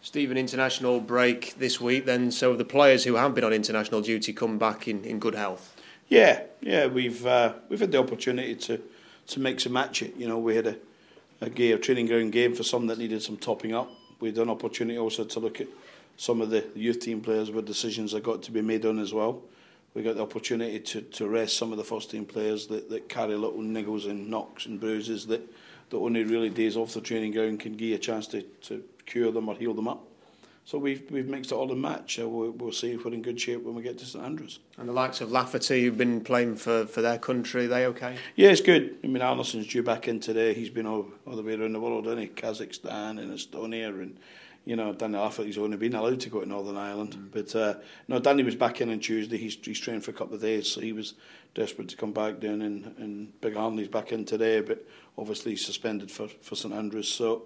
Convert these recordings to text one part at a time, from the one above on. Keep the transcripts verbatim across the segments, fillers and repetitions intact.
Stephen, international break this week then, so the players who have been on international duty come back in, in good health. Yeah, yeah, we've uh, we've had the opportunity to, to mix and match it. You know, we had a, a, game, a training ground game for some that needed some topping up. We had an opportunity also to look at some of the youth team players where decisions have got to be made on as well. We got the opportunity to, to rest some of the first team players that, that carry little niggles and knocks and bruises that, that only really days off the training ground can give you a chance to, to cure them or heal them up. So we've we've mixed it all in match. So we'll, we'll see if we're in good shape when we get to St Andrews. And the likes of Lafferty, who've been playing for, for their country, are they okay? Yeah, it's good. I mean, Arneson's due back in today. He's been all, all the way around the world, hasn't he? Kazakhstan and Estonia, and you know, Danny Lafferty's only been allowed to go to Northern Ireland. Mm. But uh, no, Danny was back in on Tuesday. He's he's trained for a couple of days, so he was desperate to come back down. And, and Big Arnie's back in today, but obviously he's suspended for, for St Andrews. So,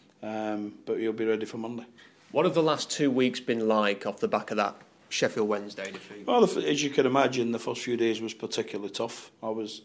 um, but he'll be ready for Monday. What have the last two weeks been like off the back of that Sheffield Wednesday defeat? Well, as you can imagine, the first few days was particularly tough. I was,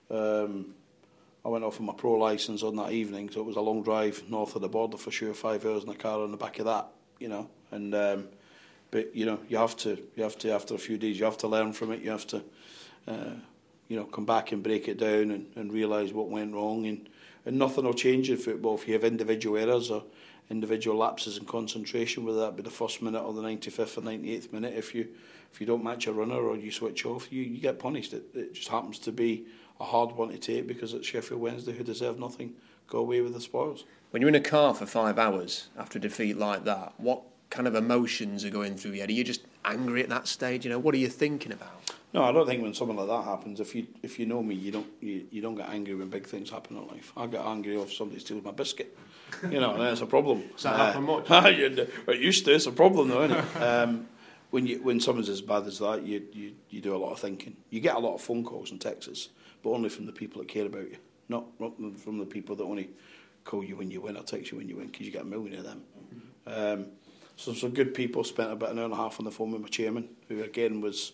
um, I went off on my pro licence on that evening, so it was a long drive north of the border for sure, five hours in the car on the back of that, you know. And um, but you know, you have to, you have to after a few days, you have to learn from it. You have to, uh, you know, come back and break it down and, and realise what went wrong. And and nothing will change in football if you have individual errors or individual lapses in concentration, whether that be the first minute or the ninety-fifth or ninety-eighth minute. If you if you don't match a runner or you switch off, you, you get punished. It, it just happens to be a hard one to take because it's Sheffield Wednesday who deserve nothing, go away with the spoils. When you're in a car for five hours after a defeat like that, what kind of emotions are going through your head? Are you just angry at that stage? You know, what are you thinking about? No, I don't think when something like that happens, if you if you know me, you don't you, you don't get angry when big things happen in life. I get angry if somebody steals my biscuit. You know, and then it's a problem. Does that happen much? Uh, it used to. It's a problem, though, isn't it? Um, when you when someone's as bad as that, you, you you do a lot of thinking. You get a lot of phone calls and texts, but only from the people that care about you, not, not from the people that only call you when you win or text you when you win, because you get a million of them. Mm-hmm. Um, so some good people. Spent about an hour and a half on the phone with my chairman, who again was,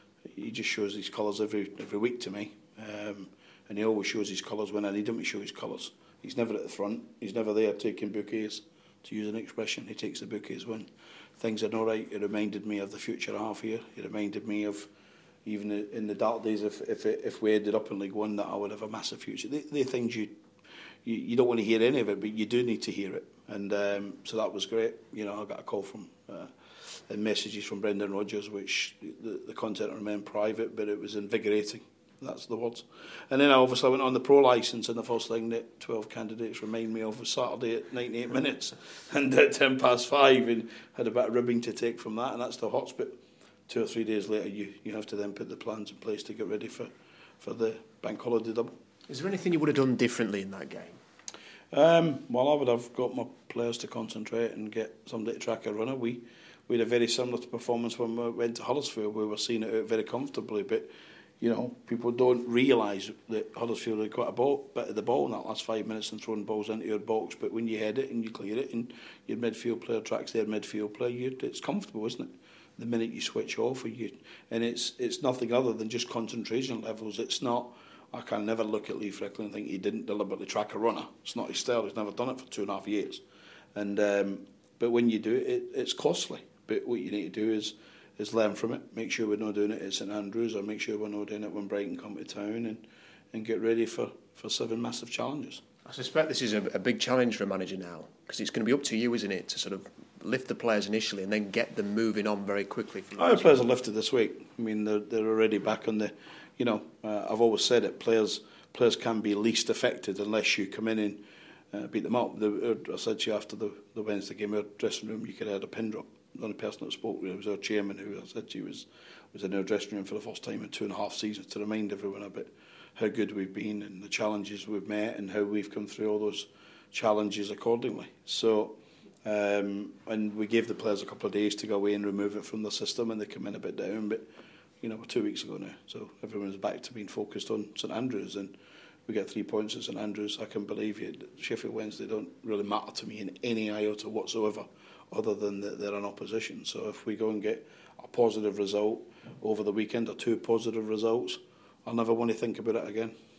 he just shows his colours every every week to me, um, and he always shows his colours when I need him to show his colours. He's never at the front. He's never there taking bouquets, to use an expression. He takes the bouquets when things are not right. It reminded me of the future half year. It reminded me of even in the dark days, if if if we ended up in League One, that I would have a massive future. They, they're things you, you you don't want to hear any of it, but you do need to hear it. And um, so that was great. You know, I got a call from uh, and messages from Brendan Rodgers, which the, the content remained private, but it was invigorating. That's the words. And then I obviously went on the pro licence, and the first thing that twelve candidates remind me of was Saturday at ninety-eight minutes and at ten past five, and had a bit of ribbing to take from that, and that's the hot spit. Two or three days later, you, you have to then put the plans in place to get ready for, for the bank holiday double. Is there anything you would have done differently in that game? Um, well, I would have got my players to concentrate and get somebody to track a runner. We, we had a very similar performance when we went to Huddersfield. We were seeing it out very comfortably, but you know, people don't realise that Huddersfield had got a ball, bit of the ball in that last five minutes and throwing balls into your box. But when you head it and you clear it, and your midfield player tracks their midfield player, you, it's comfortable, isn't it? The minute you switch off, or you, and it's it's nothing other than just concentration levels. It's not. I can never look at Lee Fricklin and think he didn't deliberately track a runner. It's not his style. He's never done it for two and a half years. And um, but when you do it, it, it's costly. But what you need to do is. is learn from it, make sure we're not doing it at St Andrews, or make sure we're not doing it when Brighton come to town, and, and get ready for, for seven massive challenges. I suspect this is a, a big challenge for a manager now, because it's going to be up to you, isn't it, to sort of lift the players initially and then get them moving on very quickly. From Our players are lifted this week. I mean, they're, they're already back on the, you know, uh, I've always said it, players players can be least affected unless you come in and uh, beat them up. The, I said to you after the, the Wednesday game, our dressing room, you could have had a pin drop. The only person that spoke was our chairman, who I said to you was, was in our dressing room for the first time in two and a half seasons, to remind everyone about how good we've been and the challenges we've met and how we've come through all those challenges accordingly. So, um, and we gave the players a couple of days to go away and remove it from the system, and they come in a bit down, but you know, we're two weeks ago now, so everyone's back to being focused on St Andrews, and we get three points at St Andrews. I can believe you. Sheffield Wednesday don't really matter to me in any iota whatsoever, other than that they're an opposition. So if we go and get a positive result over the weekend, or two positive results, I'll never want to think about it again.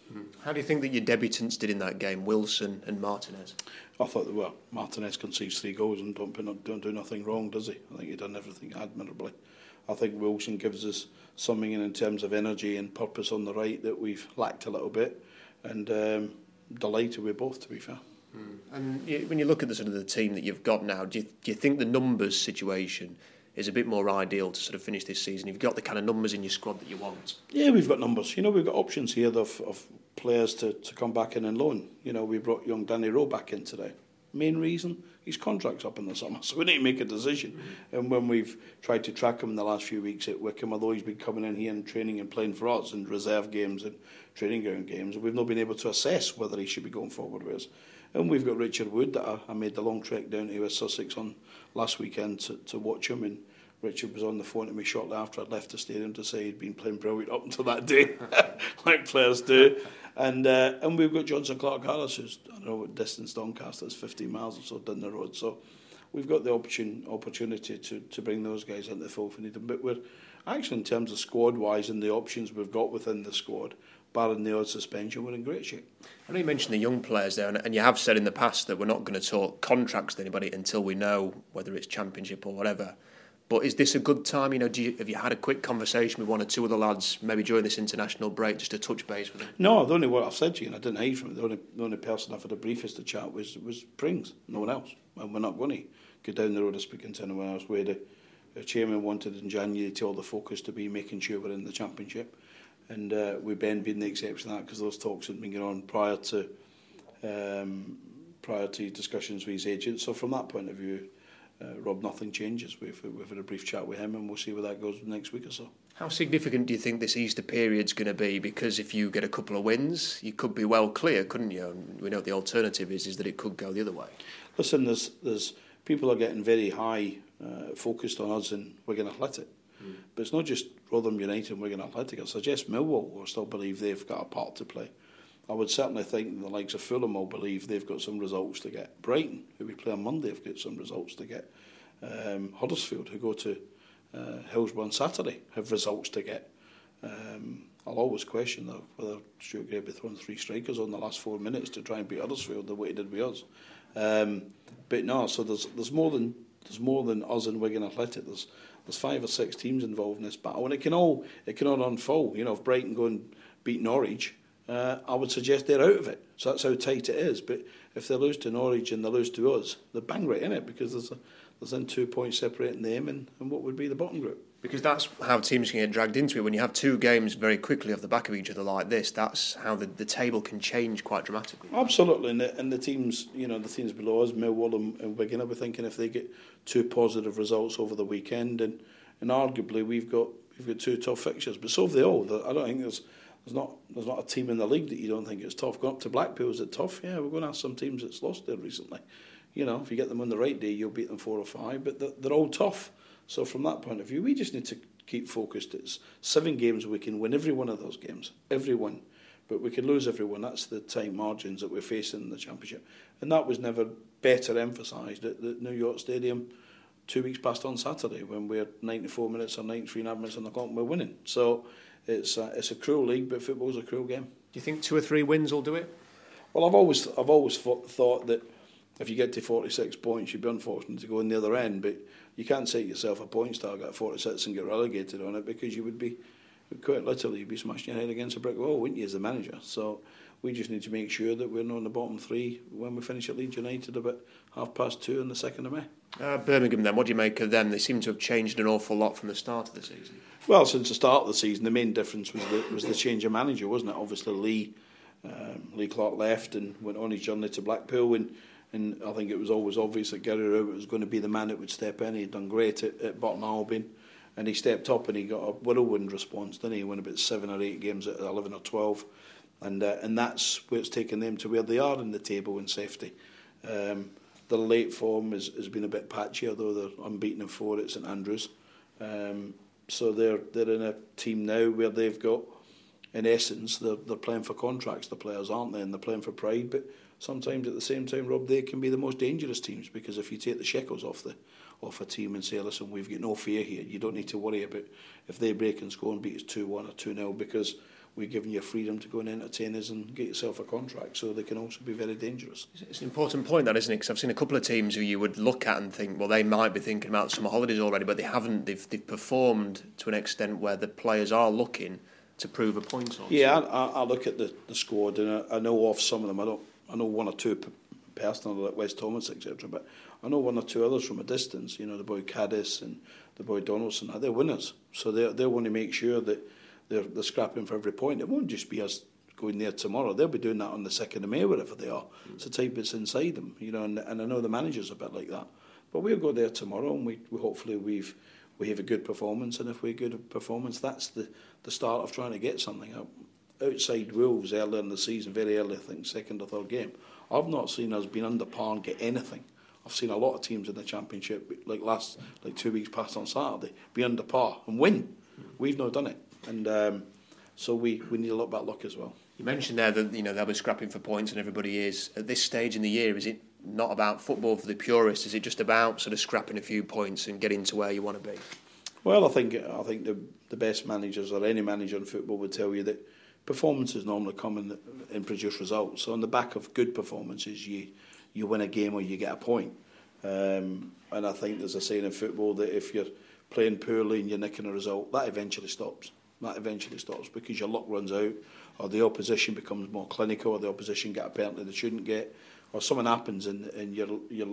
How do you think that your debutants did in that game, Wilson and Martinez? I thought that, well, Martinez concedes three goals and don't, don't do nothing wrong, does he? I think he done everything admirably. I think Wilson gives us something in, in terms of energy and purpose on the right that we've lacked a little bit, and um, delighted with both, to be fair. Mm. And you, when you look at the sort of the team that you've got now, do you, do you think the numbers situation is a bit more ideal to sort of finish this season? You've got the kind of numbers in your squad that you want. Yeah, we've got numbers. You know, we've got options here of, of players to, to come back in and loan. You know, we brought young Danny Rowe back in today. Main reason, his contract's up in the summer, so we need to make a decision. Mm-hmm. And when we've tried to track him in the last few weeks at Wycombe, although he's been coming in here and training and playing for us in reserve games and training ground games, we've not been able to assess whether he should be going forward with us. And we've got Richard Wood that I, I made the long trek down to West Sussex on last weekend to, to watch him, and Richard was on the phone to me shortly after I'd left the stadium to say he'd been playing brilliant up until that day, like players do. And uh, and we've got Johnson Clark Harris, who's, I don't know what distance Doncaster is, fifteen miles or so down the road. So we've got the option, opportunity to, to bring those guys into the fold if we need them. But we're actually, in terms of squad-wise and the options we've got within the squad, barring the odd suspension, we're in great shape. I know you mentioned the young players there, and, and you have said in the past that we're not going to talk contracts to anybody until we know whether it's Championship or whatever. But is this a good time? You know, do you, have you had a quick conversation with one or two of the lads, maybe during this international break, just to touch base with them? No, the only word I've said to you, and I didn't hide from it, the only, the only person I've had the briefest to chat was was Prings, no one else. And we're not going to go down the road of speaking to anyone else. Where the, the chairman wanted in January to all the focus to be making sure we're in the Championship. And uh, with Ben being the exception of that, because those talks had been going on prior to um, prior to discussions with his agent. So from that point of view, Uh, Rob, nothing changes. We've, we've had a brief chat with him and we'll see where that goes next week or so. How significant do you think this Easter period's going to be? Because if you get a couple of wins, you could be well clear, couldn't you? And we know the alternative is is that it could go the other way. Listen, there's there's people are getting very high uh, focused on us in Wigan Athletic. Mm. But it's not just Rotherham United and Wigan Athletic. I suggest Millwall will still believe they've got a part to play. I would certainly think the likes of Fulham will believe they've got some results to get. Brighton, who we play on Monday, have got some results to get. Um, Huddersfield, who go to uh, Hillsborough on Saturday, have results to get. Um, I'll always question though, whether Stuart Gray be throwing three strikers on the last four minutes to try and beat Huddersfield the way he did with us. Um, but no, so there's there's more than there's more than us and Wigan Athletic. There's there's five or six teams involved in this battle, and it can all it can all unfold. You know, if Brighton go and beat Norwich, Uh, I would suggest they're out of it. So that's how tight it is. But if they lose to Norwich and they lose to us, they're bang right in it, because there's a, there's then two points separating them and, and what would be the bottom group. Because that's how teams can get dragged into it. When you have two games very quickly off the back of each other like this, that's how the, the table can change quite dramatically. Absolutely. And the, and the teams, you know, the teams below us, Millwall and, and Wigan, I'll be thinking if they get two positive results over the weekend, and, and arguably we've got we've got two tough fixtures, but so have they all. I don't think there's There's not there's not a team in the league that you don't think is tough. Going up to Blackpool, is it tough? Yeah, we're going to have some teams that's lost there recently. You know, if you get them on the right day, you'll beat them four or five, but they're, they're all tough. So from that point of view, we just need to keep focused. It's seven games, we can win every one of those games, every one. But we can lose every one. That's the time margins that we're facing in the Championship. And that was never better emphasised at the New York Stadium two weeks past on Saturday, when we're ninety-four minutes or ninety-three and a half minutes on the clock and we're winning. So It's a, it's a cruel league, but football's a cruel game. Do you think two or three wins will do it? Well, I've always I've always thought that if you get to forty-six points, you'd be unfortunate to go on the other end. But you can't set yourself a points target at forty-six and get relegated on it, because you would be, quite literally, you'd be smashing your head against a brick wall, wouldn't you, as the manager? So we just need to make sure that we're not in the bottom three when we finish at Leeds United about half past two on the second of May. Uh, Birmingham then, what do you make of them? They seem to have changed an awful lot from the start of the season. Well, since the start of the season, the main difference was the, was the change of manager, wasn't it? Obviously, Lee um, Lee Clark left and went on his journey to Blackpool, and, and I think it was always obvious that Gary Rowett was going to be the man that would step in. He'd done great at, at Burton Albion, and he stepped up and he got a whirlwind response, didn't he? He won about seven or eight games at eleven or twelve, and uh, and that's where it's taken them to where they are in the table in safety. Um, the late form has, has been a bit patchy, although they're unbeaten in four at St Andrews. Um, So they're they're in a team now where they've got, in essence, they're they're playing for contracts. The players, aren't they? And they're playing for pride. But sometimes at the same time, Rob, they can be the most dangerous teams, because if you take the shekels off the off a team and say, listen, we've got no fear here. You don't need to worry about if they break and score and beat us two one or two nil, because we're giving you freedom to go and entertain us and get yourself a contract, so they can also be very dangerous. It's an important point, that, isn't it? Because I've seen a couple of teams who you would look at and think, well, they might be thinking about summer holidays already, but they haven't. They've, they've performed to an extent where the players are looking to prove a point. Also. Yeah, I, I look at the, the squad, and I, I know of some of them. I don't. I know one or two personally, like Wes Thomas, et cetera. But I know one or two others from a distance. You know, the boy Caddis and the boy Donaldson. They're winners, so they they want to make sure that they're, they're scrapping for every point. It won't just be us going there tomorrow. They'll be doing that on the second of May, wherever they are. Mm. It's the type that's inside them, you know. And, and I know the manager's a bit like that. But we'll go there tomorrow, and we, we hopefully we've we have a good performance. And if we have a good performance, that's the the start of trying to get something up. Outside Wolves earlier in the season, very early, I think, second or third game, I've not seen us being under par and get anything. I've seen a lot of teams in the Championship, like last, like two weeks past on Saturday, be under par and win. We've not done it, and um, so we, we need a lot of bad luck as well. You mentioned there that you know they'll be scrapping for points, and everybody is. At this stage in the year, is it not about football for the purists? Is it just about sort of scrapping a few points and getting to where you want to be? Well, I think I think the the best managers, or any manager in football, would tell you that performances normally come in and produce results. So on the back of good performances, you you win a game or you get a point. Um, and I think there's a saying in football that if you're playing poorly and you're nicking a result, that eventually stops. That eventually stops because your luck runs out, or the opposition becomes more clinical, or the opposition get a penalty they shouldn't get, or something happens and, and your your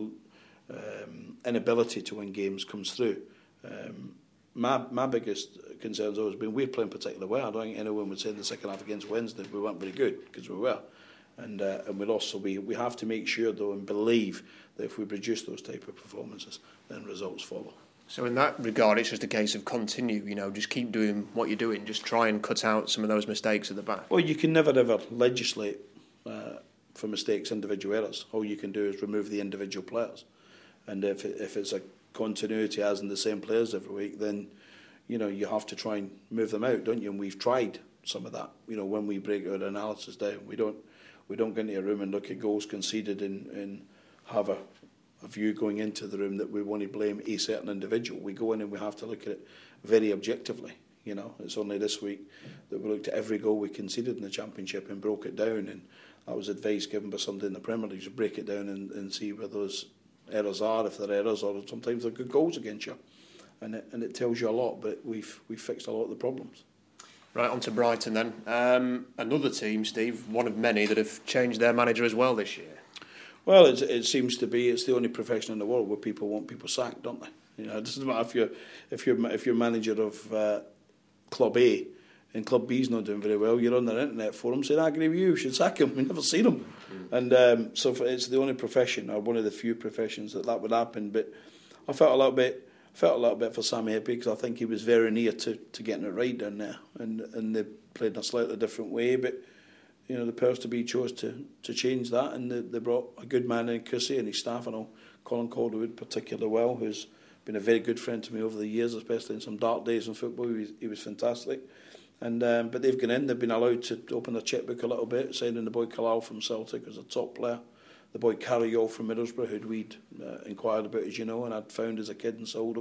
um, inability to win games comes through. Um, My my biggest concern has always been we're playing particularly well. I don't think anyone would say in the second half against Wednesday we weren't very good, because we were, and uh, and we lost. So we we have to make sure though and believe that if we produce those type of performances, then results follow. So in that regard, it's just a case of continue. You know, just keep doing what you're doing. Just try and cut out some of those mistakes at the back. Well, you can never ever legislate uh, for mistakes, individual errors. All you can do is remove the individual players, and if it, if it's a continuity as in the same players every week, then you know you have to try and move them out, don't you? And we've tried some of that. You know, when we break our analysis down, we don't we don't get into a room and look at goals conceded and, and have a, a view going into the room that we want to blame a certain individual. We go in and we have to look at it very objectively. You know, it's only this week that we looked at every goal we conceded in the Championship and broke it down, and that was advice given by somebody in the Premier League to break it down and, and see where those errors are, if they're errors, or sometimes they're good goals against you, and it, and it tells you a lot. But we've we've fixed a lot of the problems. Right, on to Brighton then. Um, another team, Steve, one of many that have changed their manager as well this year. Well, it, it seems to be it's the only profession in the world where people want people sacked, don't they? You know, it doesn't matter if you're if you're if you're manager of uh, Club A and Club B's not doing very well, you're on their internet forum saying, I agree with you, you should sack him. We've never seen him. Mm. And um, so it's the only profession, or one of the few professions, that that would happen. But I felt a little bit felt a little bit for Sammy Hippie, because I think he was very near to, to getting it right down there. And and they played in a slightly different way. But, you know, the powers to be chose to, to change that. And they, they brought a good man in, Chrissy, and his staff. I know Colin Calderwood particularly well, who's been a very good friend to me over the years, especially in some dark days in football. He was, he was fantastic. And um, but they've gone in, they've been allowed to open their chequebook a little bit, signing the boy Kalal from Celtic as a top player, the boy Carriol from Middlesbrough, who'd we'd uh, inquired about, as you know, and I'd found as a kid and sold him.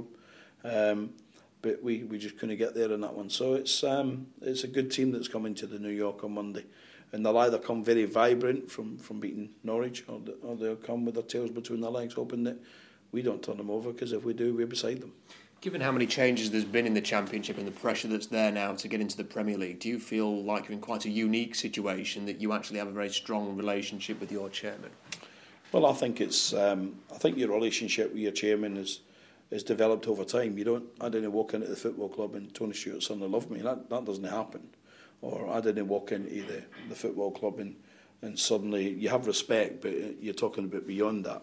Um, but we, we just couldn't get there in that one. So it's um, it's a good team that's coming to the New York on Monday. And they'll either come very vibrant from, from beating Norwich, or, or they'll come with their tails between their legs, hoping that we don't turn them over, because if we do, we're beside them. Given how many changes there's been in the Championship and the pressure that's there now to get into the Premier League, do you feel like you're in quite a unique situation, that you actually have a very strong relationship with your chairman? Well, I think it's um, I think your relationship with your chairman is is developed over time. You don't I didn't walk into the football club and Tony Stewart suddenly loved me. That that doesn't happen. Or I didn't walk into the, the football club and, and suddenly you have respect, but you're talking a bit beyond that.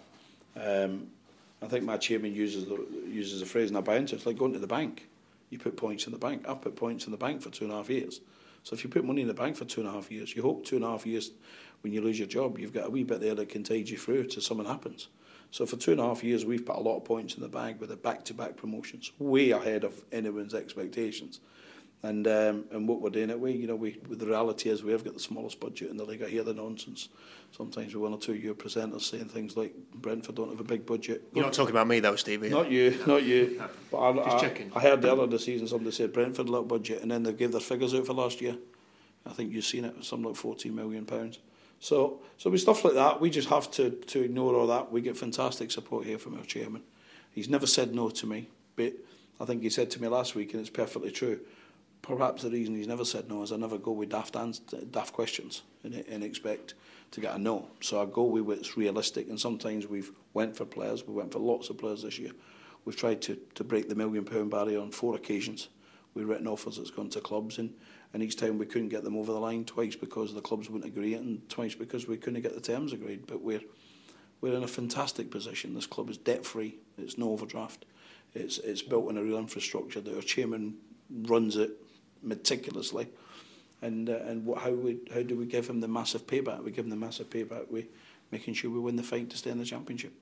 Um, I think my chairman uses the, uses a phrase in a bouncer. It's like going to the bank. You put points in the bank. I've put points in the bank for two and a half years. So if you put money in the bank for two and a half years, you hope two and a half years when you lose your job, you've got a wee bit there that can tide you through till something happens. So for two and a half years, we've put a lot of points in the bag with the back-to-back promotions, way ahead of anyone's expectations. And um, and what we're doing it with, you know, we the reality is we have got the smallest budget in the league. I hear the nonsense sometimes with one or two of your presenters saying things like Brentford don't have a big budget. You're not talking about me though, Steve. Not you, not you. No. But I, Just I, checking. I heard earlier this season somebody said Brentford little budget, and then they gave their figures out for last year. I think you've seen it, something like fourteen million pounds. So, so with stuff like that, we just have to, to ignore all that. We get fantastic support here from our chairman. He's never said no to me, but I think he said to me last week, and it's perfectly true, perhaps the reason he's never said no is I never go with daft, ans- daft questions and, and expect to get a no. So I go with what's realistic, and sometimes we've went for players. We went for lots of players this year. We've tried to, to break the million pound barrier on four occasions. We've written offers that's gone to clubs, and, and each time we couldn't get them over the line, twice because the clubs wouldn't agree, and twice because we couldn't get the terms agreed. But we're we're in a fantastic position. This club is debt free. It's no overdraft. It's it's built on a real infrastructure that our chairman runs it meticulously. And uh, and what, how we how do we give him the massive payback? We give him the massive payback. We making sure we win the fight to stay in the championship.